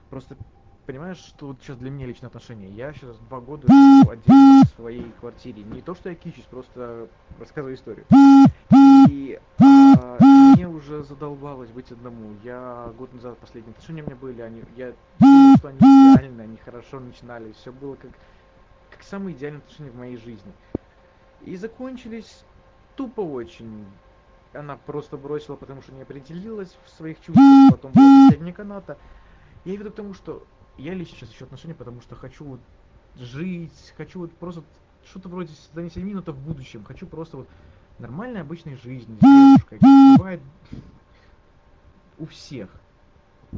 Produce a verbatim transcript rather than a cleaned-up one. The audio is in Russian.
Просто понимаешь, что вот сейчас для меня личные отношения. Я сейчас два года живу отдельно в своей квартире. Не то, что я кичусь, просто рассказываю историю. И а, мне уже задолбалось быть одному. Я год назад последние отношения у меня были, они, я думал, что они идеальны, они хорошо начинали, все было как, как самые идеальные отношения в моей жизни. И закончились тупо очень. Она просто бросила, потому что не определилась в своих чувствах, потом было притягивание каната. Я веду к тому, что я лично сейчас ищу отношения, потому что хочу вот жить, хочу вот просто что-то вроде создания семьи, но это в будущем. Хочу просто вот нормальной обычной жизни с девушкой, как бывает у всех.